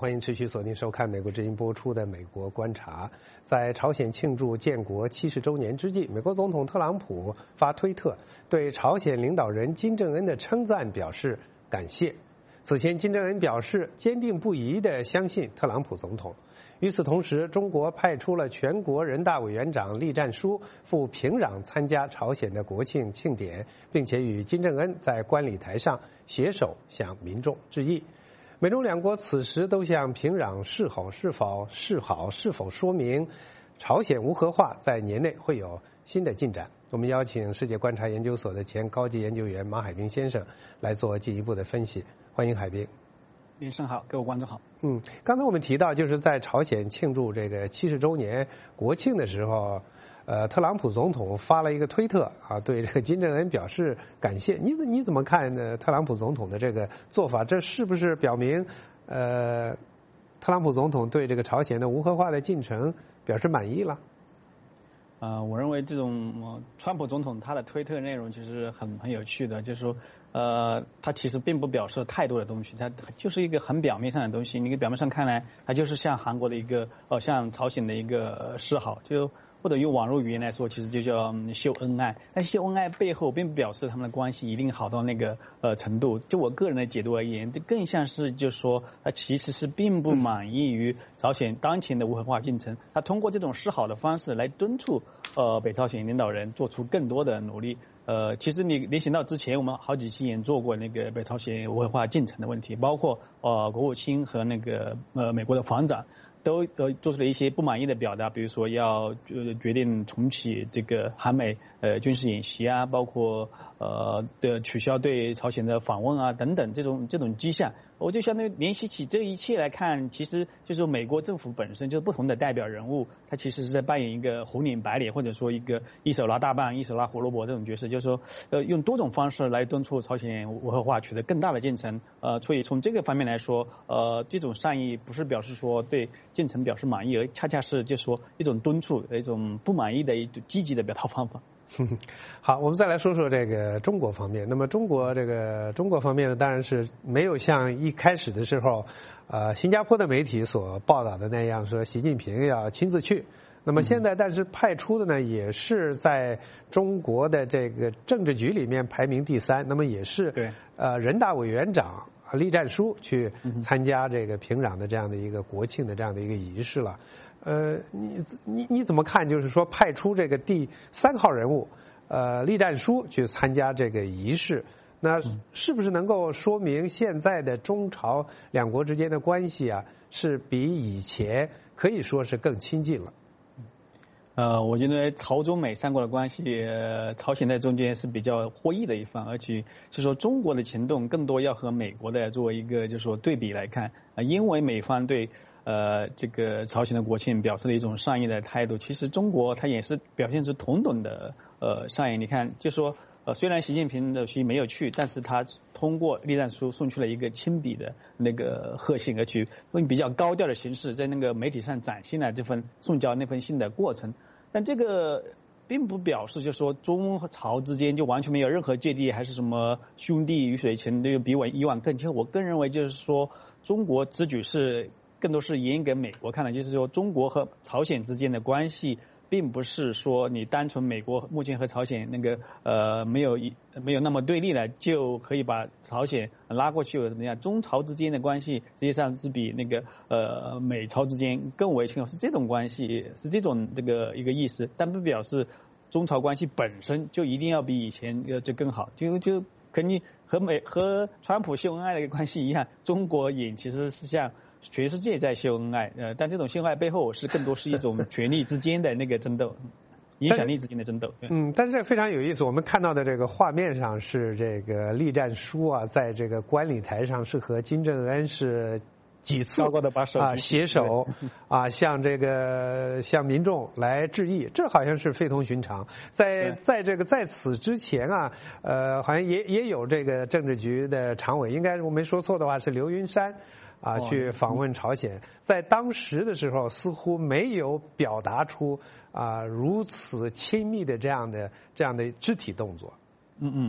[SPEAKER 1] 欢迎持续锁定收看美国之音播出的《美国观察》。在朝鲜庆祝建国70周年之际，美国总统特朗普发推特对朝鲜领导人金正恩的称赞表示感谢。此前，金正恩表示坚定不移地相信特朗普总统。与此同时，中国派出了全国人大委员长栗战书赴平壤参加朝鲜的国庆庆典，并且与金正恩在观礼台上携手向民众致意。美中两国此时都向平壤示好，是否说明朝鲜无核化在年内会有新的进展？我们邀请世界观察研究所的前高级研究员马海兵先生来做进一步的分析。欢迎海兵。
[SPEAKER 19] 林生好，各位观众好。
[SPEAKER 1] 刚才我们提到，就是在朝鲜庆祝这个70周年国庆的时候，特朗普总统发了一个推特啊，对这个金正恩表示感谢。你怎么看呢？特朗普总统的这个做法，这是不是表明特朗普总统对这个朝鲜的无核化的进程表示满意了？
[SPEAKER 19] 我认为这种川普总统他的推特内容其实很有趣的，就是说他其实并不表示太多的东西，他就是一个很表面上的东西。你表面上看来，他就是像韩国的一个像朝鲜的一个示好，就或者用网络语言来说，其实就叫秀恩爱。但秀恩爱背后并不表示他们的关系一定好到那个程度。就我个人的解读而言，这更像是就是说他其实是并不满意于朝鲜当前的无核化进程，他通过这种示好的方式来敦促北朝鲜领导人做出更多的努力。其实你联想到之前我们好几期也做过那个北朝鲜无核化进程的问题，包括国务卿和那个美国的防长都做出了一些不满意的表达，比如说要决定重启这个韩美军事演习啊，包括取消对朝鲜的访问啊等等这种迹象。我就相当于联系起这一切来看，其实就是美国政府本身就是不同的代表人物，他其实是在扮演一个红脸白脸，或者说一个一手拉大棒一手拉胡萝卜这种角色，就是说用多种方式来敦促朝鲜无核化取得更大的进程。所以从这个方面来说，这种善意不是表示说对进程表示满意，而恰恰是就是说一种敦促一种不满意的一种积极的表达方法。
[SPEAKER 1] 好，我们再来说说这个中国方面。那么中国方面呢，当然是没有像一开始的时候，新加坡的媒体所报道的那样，说习近平要亲自去。那么现在，但是派出的呢，也是在中国的这个政治局里面排名第3，那么也是人大委员长栗战书去参加这个平壤的这样的一个国庆的这样的一个仪式了。你怎么看？就是说派出这个第3号人物，栗战书去参加这个仪式，那是不是能够说明现在的中朝两国之间的关系啊，是比以前可以说是更亲近了？
[SPEAKER 19] 我觉得朝中美3国的关系，朝鲜在中间是比较获益的一方，而且就是说中国的行动更多要和美国的作为一个就是说对比来看，因为美方对这个朝鲜的国庆表示了一种善意的态度，其实中国它也是表现出同等的善意。你看，就说虽然习近平的没有去，但是他通过栗战书送去了一个亲笔的那个贺信，而且用比较高调的形式在那个媒体上展现了这份送交那封信的过程。但这个并不表示就是说中朝之间就完全没有任何芥蒂，还是什么兄弟鱼水情就比我以往更亲。我更认为就是说中国此举是更多是演给美国看的，就是说中国和朝鲜之间的关系并不是说你单纯美国目前和朝鲜那个没有那么对立了就可以把朝鲜拉过去或者怎么样。中朝之间的关系实际上是比那个美朝之间更为亲，是这种关系，是这种这个一个意思，但不表示中朝关系本身就一定要比以前就更好。就跟你和川普秀恩爱的一个关系一样，中国也其实是像全世界在秀恩爱，但这种秀恩爱背后是更多是一种权力之间的那个争斗，影响力之间的争斗。
[SPEAKER 1] 但是这非常有意思，我们看到的这个画面上是这个栗战书啊，在这个观礼台上是和金正恩是几次
[SPEAKER 19] 高高的把手
[SPEAKER 1] 携手向民众来致意，这好像是非同寻常。在此之前啊，好像也有这个政治局的常委，应该我没说错的话是刘云山。去访问朝鲜，在当时的时候似乎没有表达出如此亲密的这样的肢体动作。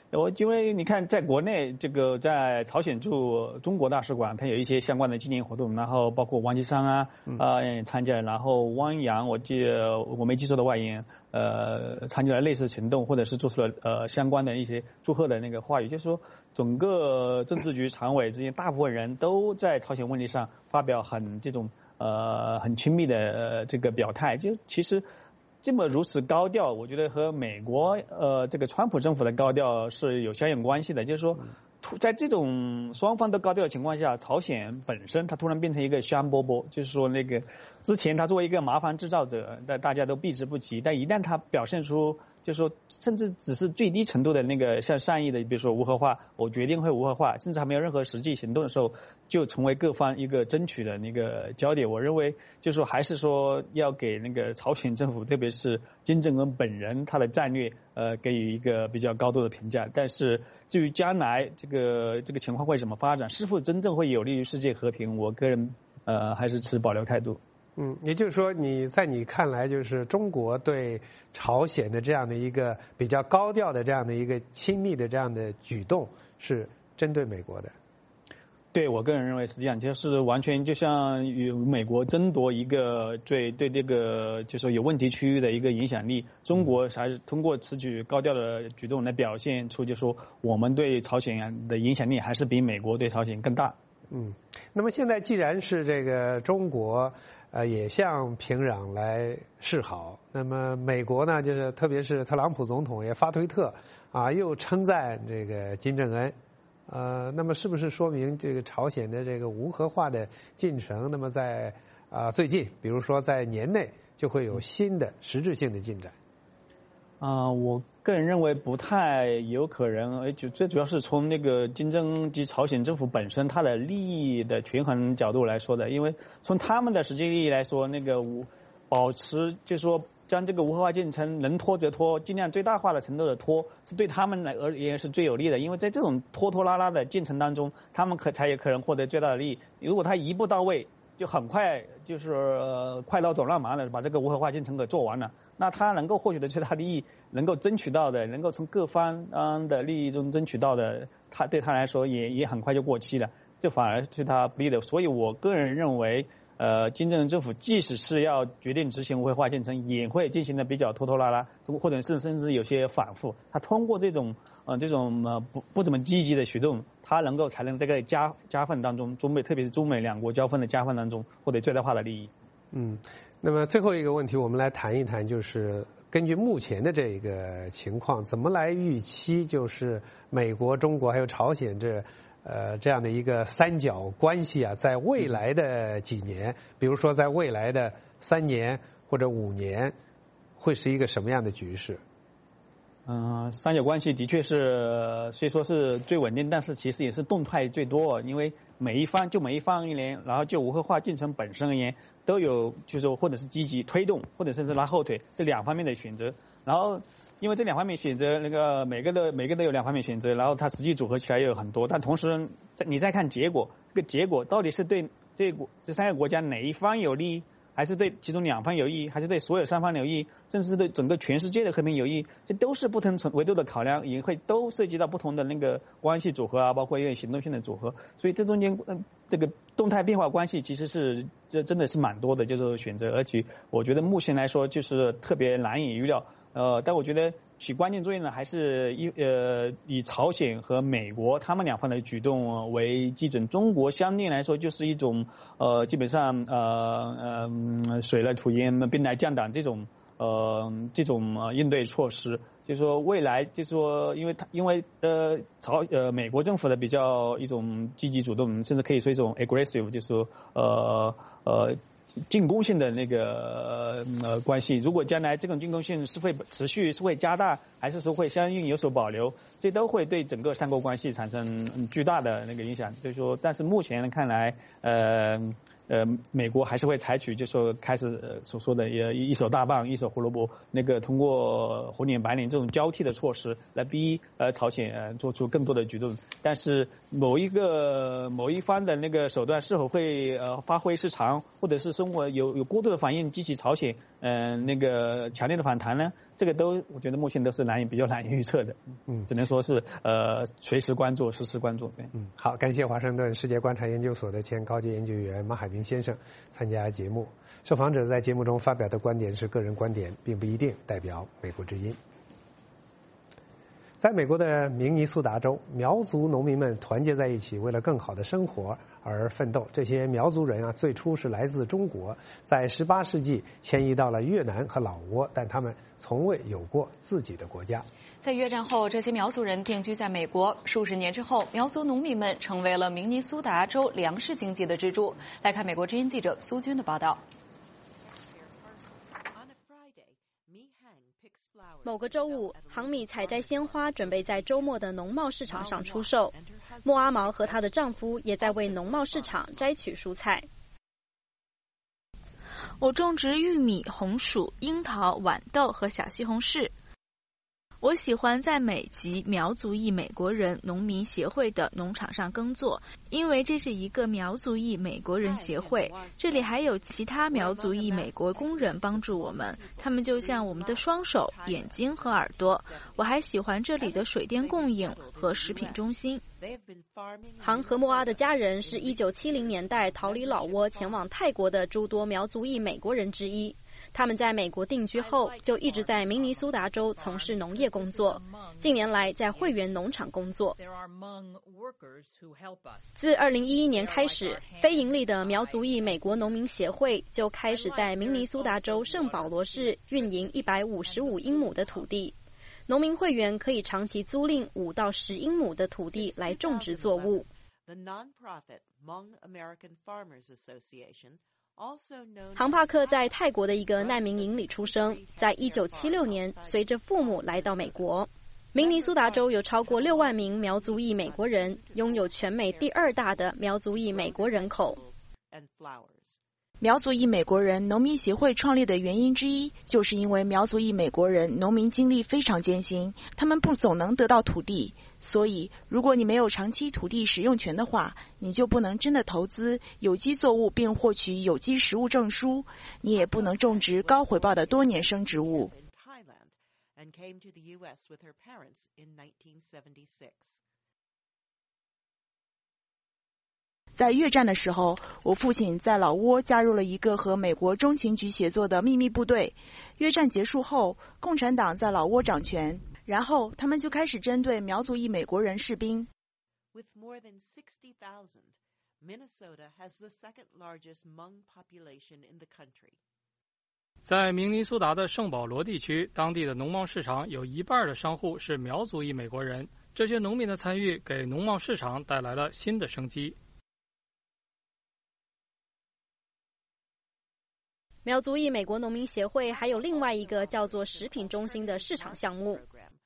[SPEAKER 19] 因为你看，在国内这个在朝鲜驻中国大使馆，它有一些相关的纪念活动，然后包括王岐山啊参加，然后汪洋我没记错的外援参加了类似行动，或者是做出了相关的一些祝贺的那个话语，就是说整个政治局常委之间大部分人都在朝鲜问题上发表很亲密的这个表态，就其实。这么如此高调，我觉得和美国这个川普政府的高调是有相应关系的。就是说，在这种双方都高调的情况下，朝鲜本身它突然变成一个香饽饽，就是说那个之前它作为一个麻烦制造者，大家都避之不及，但一旦它表现出就是说，甚至只是最低程度的那个像善意的，比如说无核化，我决定会无核化，甚至还没有任何实际行动的时候，就成为各方一个争取的那个焦点。我认为，就是说还是说要给那个朝鲜政府，特别是金正恩本人他的战略，给予一个比较高度的评价。但是至于将来这个情况会怎么发展，是否真正会有利于世界和平，我个人还是持保留态度。
[SPEAKER 1] 也就是说，在你看来，就是中国对朝鲜的这样的一个比较高调的这样的一个亲密的这样的举动，是针对美国的。
[SPEAKER 19] 对，我个人认为是这样，就是完全就像与美国争夺一个对这个就是说有问题区域的一个影响力，中国还是通过此举高调的举动来表现出，就是说我们对朝鲜的影响力还是比美国对朝鲜更大。
[SPEAKER 1] 那么现在既然是这个中国。也向平壤来示好。那么美国呢，就是特别是特朗普总统也发推特又称赞这个金正恩。那么是不是说明这个朝鲜的这个无核化的进程，那么在最近，比如说在年内就会有新的实质性的进展？
[SPEAKER 19] 我个人认为不太有可能，最主要是从那个金正恩及朝鲜政府本身它的利益的权衡角度来说的，因为从他们的实际利益来说，那个保持就是说将这个无核化进程能拖则拖，尽量最大化的程度的拖，是对他们而言是最有利的，因为在这种拖拉拉的进程当中，他们才有可能获得最大的利益。如果他一步到位，就很快就是快刀斩乱麻的把这个无核化进程给做完了。那他能够获取的最大利益，能够争取到的，能够从各方的利益中争取到的，他对他来说也很快就过期了，这反而对他不利的。所以我个人认为，金正恩政府即使是要决定执行无核化进程，也会进行的比较拖拉拉，或者是甚至有些反复。他通过这种不怎么积极的举动，他才能在这个加分当中，特别是中美两国交锋的加分当中获得最大化的利益。
[SPEAKER 1] 那么最后一个问题，我们来谈一谈，就是根据目前的这个情况，怎么来预期就是美国、中国还有朝鲜这样的一个三角关系在未来的几年，比如说在未来的3年或者5年，会是一个什么样的局势？
[SPEAKER 19] 三角关系的确是虽说是最稳定，但是其实也是动态最多，因为每一方而言，然后就无核化进程本身而言，都有就是说或者是积极推动，或者甚至拉后腿这两方面的选择。然后因为这两方面选择，那个每个都有两方面选择，然后它实际组合起来又有很多，但同时你再看结果，这个结果到底是对这3个国家哪一方有利，还是对其中2方有益，还是对所有3方有益，甚至是对整个全世界的和平有益，这都是不同维度的考量，也会都涉及到不同的那个关系组合包括一个行动性的组合。所以这中间这个动态变化关系其实这真的是蛮多的，就是选择，而且我觉得目前来说就是特别难以预料。但我觉得起关键作用呢，还是以朝鲜和美国他们两方的举动为基准。中国相对来说就是一种基本上水来土掩，兵来将挡这种应对措施。就是说未来就是说因为美国政府的比较一种积极主动，甚至可以说一种 aggressive， 就是说进攻性的那个关系，如果将来这种进攻性是会持续，是会加大，还是说会相应有所保留，这都会对整个3国关系产生巨大的那个影响。就是说，但是目前看来， 美国还是会采取就说开始所说的一手大棒一手胡萝卜，那个通过红脸白脸这种交替的措施来逼朝鲜做出更多的举动，但是某一方的那个手段是否会发挥失常，或者是生活有过度的反应激起朝鲜那个强烈的反弹呢？这个我觉得目前都是比较难以预测的，只能说是随时关注，实时关注。对，
[SPEAKER 1] 好，感谢华盛顿世界观察研究所的前高级研究员马海平先生参加节目。受访者在节目中发表的观点是个人观点，并不一定代表美国之音。在美国的明尼苏达州，苗族农民们团结在一起，为了更好的生活而奋斗。这些苗族人最初是来自中国，在18世纪迁移到了越南和老挝，但他们从未有过自己的国家。
[SPEAKER 2] 在越战后，这些苗族人定居在美国。数十年之后，苗族农民们成为了明尼苏达州粮食经济的支柱。来看美国之音记者苏军的报道。
[SPEAKER 20] 某个周五，杭米采摘鲜花，准备在周末的农贸市场上出售。莫阿毛和她的丈夫也在为农贸市场摘取蔬菜。
[SPEAKER 21] 我种植玉米、红薯、樱桃、豌豆和小西红柿。我喜欢在美籍苗族裔美国人农民协会的农场上耕作，因为这是一个苗族裔美国人协会。这里还有其他苗族裔美国工人帮助我们，他们就像我们的双手、眼睛和耳朵。我还喜欢这里的水电供应和食品中心。
[SPEAKER 20] 杭和莫阿的家人是1970年代逃离老挝前往泰国的诸多苗族裔美国人之一。他们在美国定居后，就一直在明尼苏达州从事农业工作，近年来在会员农场工作。自2011年开始，非营利的苗族裔美国农民协会就开始在明尼苏达州圣保罗市运营155英亩的土地。农民会员可以长期租赁5到10英亩的土地来种植作物。杭帕克在泰国的一个难民营里出生，在1976年随着父母来到美国。明尼苏达州有超过6万名苗族裔美国人，拥有全美第2大的苗族裔美国人口。
[SPEAKER 16] 苗族裔美国人农民协会创立的原因之一，就是因为苗族裔美国人农民经历非常艰辛，他们不总能得到土地，所以如果你没有长期土地使用权的话，你就不能真的投资有机作物并获取有机食物证书，你也不能种植高回报的多年生植物。在越战的时候，我父亲在老挝加入了一个和美国中情局协作的秘密部队。越战结束后，共产党在老挝掌权，然后他们就开始针对苗族裔美国人士兵。With more than 60,000, Minnesota has the second largest Hmong population in the country.
[SPEAKER 8] 在明尼苏达的圣保罗地区，当地的农贸市场有1半的商户是苗族裔美国人。这些农民的参与给农贸市场带来了新的生机。
[SPEAKER 20] 苗族裔美国农民协会还有另外一个叫做食品中心的市场项目。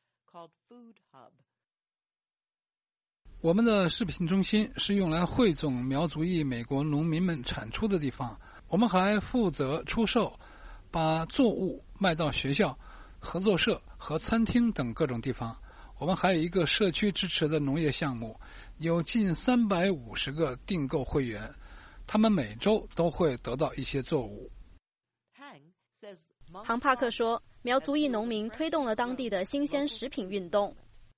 [SPEAKER 22] 我们的食品中心是用来汇总苗族裔美国农民们产出的地方。我们还负责出售，把作物卖到学校、合作社和餐厅等各种地方。我们还有一个社区支持的农业项目，有近350个订购会员，他们每周都会得到一些作物。
[SPEAKER 20] 杭帕克说，苗族裔农民推动了当地的新鲜食品运动。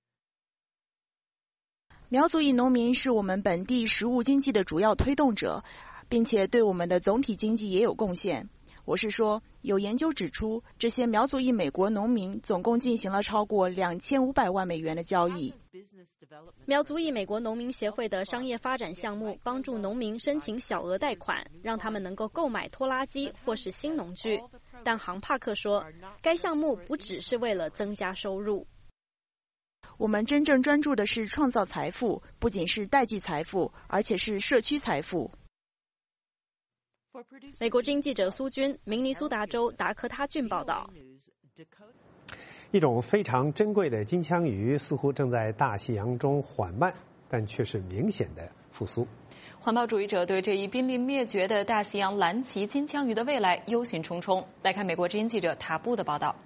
[SPEAKER 16] 苗族裔农民是我们本地食物经济的主要推动者，并且对我们的总体经济也有贡献。我是说，有研究指出，这些苗族裔美国农民总共进行了超过2500万美元的交易。
[SPEAKER 20] 苗族裔美国农民协会的商业发展项目帮助农民申请小额贷款，让他们能够购买拖拉机或是新农具。但杭帕克说，该项目不只是为了增加收入。
[SPEAKER 16] 我们真正专注的是创造财富，不仅是代际财富，而且是社区财富。
[SPEAKER 20] 美国之音记者苏军，明尼苏达州达科他郡报道。
[SPEAKER 1] 一种非常珍贵的金枪鱼似乎正在大西洋中缓慢，但却是明显的复苏。
[SPEAKER 2] 环保主义者对这一濒临灭绝的大西洋蓝鳍金枪鱼的未来忧心忡忡。来看美国之音记者塔布的报道。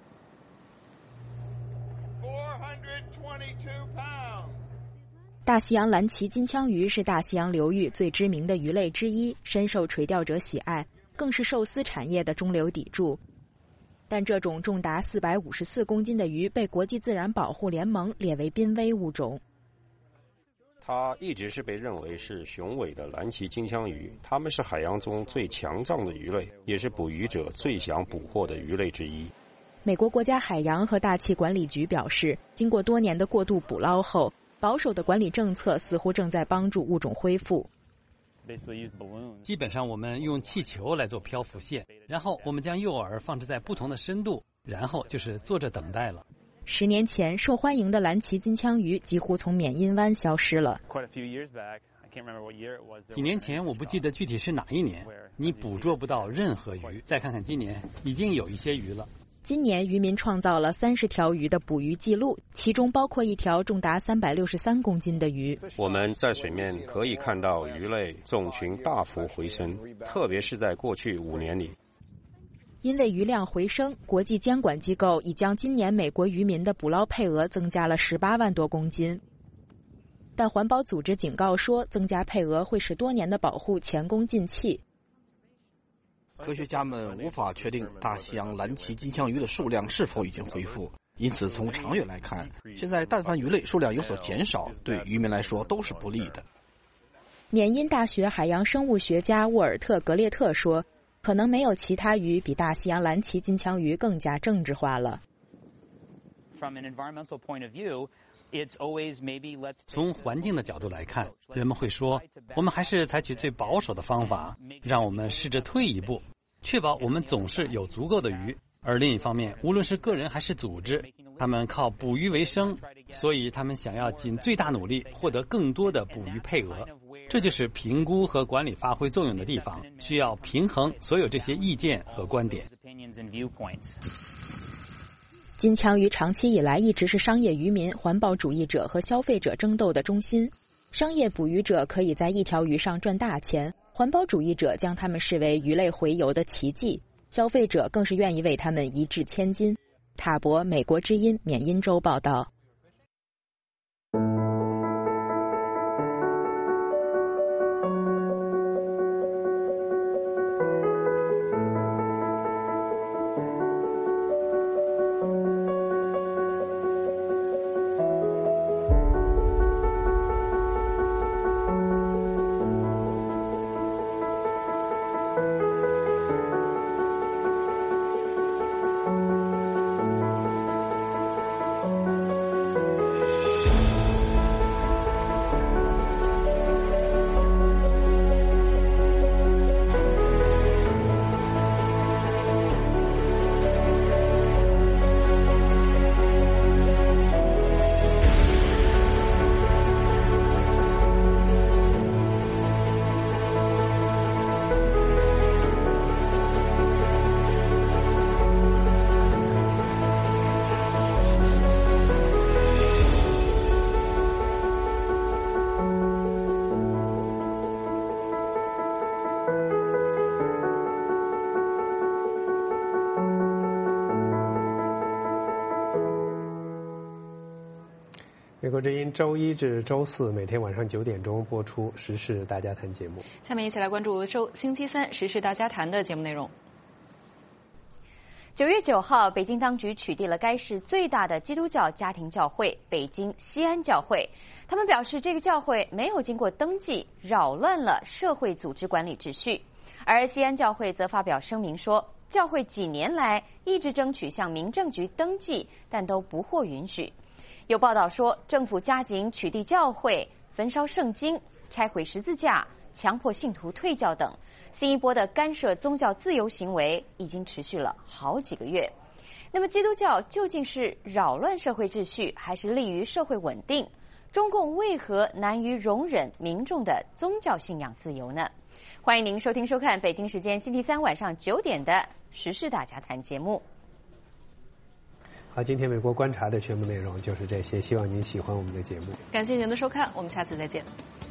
[SPEAKER 3] 大西洋蓝鳍金枪鱼是大西洋流域最知名的鱼类之一，深受垂钓者喜爱，更是寿司产业的中流砥柱。但这种重达454公斤的鱼被国际自然保护联盟列为濒危物种。
[SPEAKER 4] 它一直是被认为是雄伟的蓝鳍金枪鱼，它们是海洋中最强壮的鱼类，也是捕鱼者最想捕获的鱼类之一。
[SPEAKER 3] 美国国家海洋和大气管理局表示，经过多年的过度捕捞后，保守的管理政策似乎正在帮助物种恢复。
[SPEAKER 5] 基本上我们用气球来做漂浮线，然后我们将诱饵放置在不同的深度，然后就是坐着等待了。
[SPEAKER 3] 10年前，受欢迎的蓝鳍金枪鱼几乎从缅因湾消失了。
[SPEAKER 5] 几年前我不记得具体是哪一年，你捕捉不到任何鱼。再看看今年，已经有一些鱼了。
[SPEAKER 3] 今年渔民创造了30条鱼的捕鱼记录，其中包括一条重达363公斤的鱼。
[SPEAKER 4] 我们在水面可以看到鱼类种群大幅回升，特别是在过去5年里。
[SPEAKER 3] 因为鱼量回升，国际监管机构已将今年美国渔民的捕捞配额增加了18万多公斤。但环保组织警告说，增加配额会使多年的保护前功尽弃。
[SPEAKER 23] 科学家们无法确定大西洋蓝鳍金枪鱼的数量是否已经恢复，因此从长远来看，现在但凡鱼类数量有所减少，对渔民来说都是不利的。
[SPEAKER 3] 缅因大学海洋生物学家沃尔特·格列特说，可能没有其他鱼比大西洋蓝鳍金枪鱼更加政治化了。
[SPEAKER 5] 从环境的角度来看，人们会说，我们还是采取最保守的方法，让我们试着退一步，确保我们总是有足够的鱼。而另一方面，无论是个人还是组织，他们靠捕鱼为生，所以他们想要尽最大努力获得更多的捕鱼配额。这就是评估和管理发挥作用的地方，需要平衡所有这些意见和观点。
[SPEAKER 3] 金枪鱼长期以来一直是商业渔民、环保主义者和消费者争斗的中心。商业捕鱼者可以在一条鱼上赚大钱，环保主义者将它们视为鱼类洄游的奇迹，消费者更是愿意为它们一掷千金。塔博，美国之音缅因州报道。
[SPEAKER 1] 美国之音周1至周4每天晚上9点钟播出《时事大家谈》节目。
[SPEAKER 2] 下面一起来关注星期3《时事大家谈》的节目内容。
[SPEAKER 24] 9月9号，北京当局取缔了该市最大的基督教家庭教会——北京西安教会。他们表示，这个教会没有经过登记，扰乱了社会组织管理秩序。而西安教会则发表声明说，教会几年来一直争取向民政局登记，但都不获允许。有报道说，政府加紧取缔教会、焚烧圣经、拆毁十字架、强迫信徒退教等，新一波的干涉宗教自由行为已经持续了好几个月。那么，基督教究竟是扰乱社会秩序，还是利于社会稳定？中共为何难于容忍民众的宗教信仰自由呢？欢迎您收听收看北京时间星期3晚上9点的《时事大家谈》节目。
[SPEAKER 1] 好，今天美国观察的全部内容就是这些，希望您喜欢我们的节目。
[SPEAKER 2] 感谢您的收看，我们下次再见。